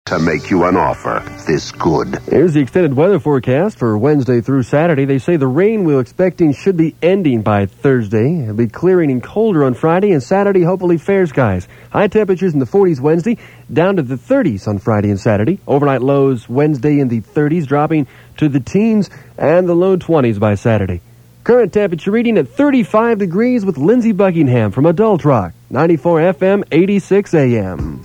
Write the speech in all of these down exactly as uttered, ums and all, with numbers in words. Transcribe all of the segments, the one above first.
to make you an offer this good. Here's the extended weather forecast for Wednesday through Saturday. They say the rain we're expecting should be ending by Thursday. It'll be clearing and colder on Friday, and Saturday, hopefully fair skies. High temperatures in the forties Wednesday, down to the thirties on Friday and Saturday. Overnight lows Wednesday in the thirties, dropping to the teens and the low twenties by Saturday. Current temperature reading at thirty-five degrees with Lindsey Buckingham from Adult Rock, ninety-four F M, eighty-six A M.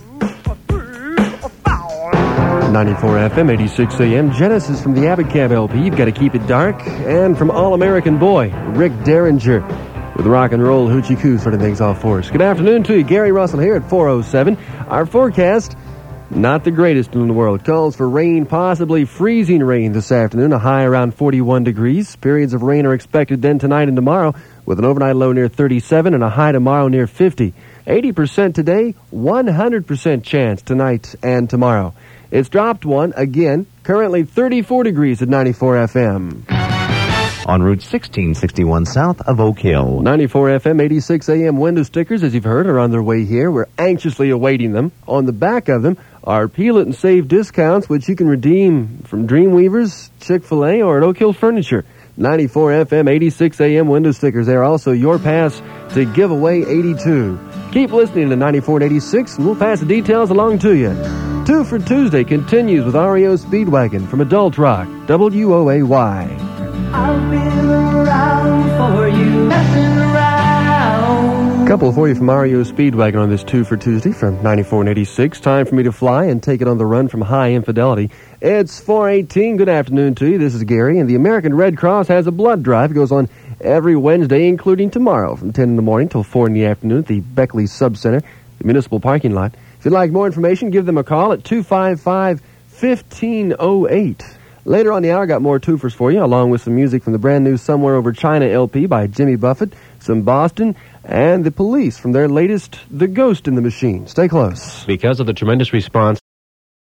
ninety-four F M, eighty-six A M. Genesis from the Abbott Cab L P, You've Got to Keep It Dark. And from All-American Boy, Rick Derringer with Rock and Roll Hoochie Coo starting things off for us. Good afternoon to you. Gary Russell here at four oh seven. Our forecast, not the greatest in the world. Calls for rain, possibly freezing rain this afternoon, a high around forty-one degrees. Periods of rain are expected then tonight and tomorrow with an overnight low near thirty-seven and a high tomorrow near fifty. eighty percent today, one hundred percent chance tonight and tomorrow. It's dropped one again, currently thirty-four degrees at ninety-four F M. On Route sixteen sixty-one south of Oak Hill. ninety-four F M, eighty-six A M window stickers, as you've heard, are on their way here. We're anxiously awaiting them. On the back of them are Peel It and Save discounts, which you can redeem from Dreamweavers, Chick-fil-A, or at Oak Hill Furniture. ninety-four F M, eighty-six A M window stickers. They are also your pass to Giveaway eighty-two. Keep listening to ninety-four and eighty-six, and we'll pass the details along to you. Two for Tuesday continues with R E O Speedwagon from Adult Rock, W O A Y. I've been around for you, messing around. Couple for you from R E O Speedwagon on this Two for Tuesday from ninety-four and eighty-six. Time for me to fly and take it on the run from High Infidelity. It's four eighteen. Good afternoon to you. This is Gary, and the American Red Cross has a blood drive. It goes on every Wednesday, including tomorrow, from ten in the morning till four in the afternoon at the Beckley Sub Center, the municipal parking lot. If you'd like more information, give them a call at two five five, one five oh eight. Later on the hour, got more twofers for you, along with some music from the brand new Somewhere Over China L P by Jimmy Buffett, some Boston, and the Police from their latest The Ghost in the Machine. Stay close. Because of the tremendous response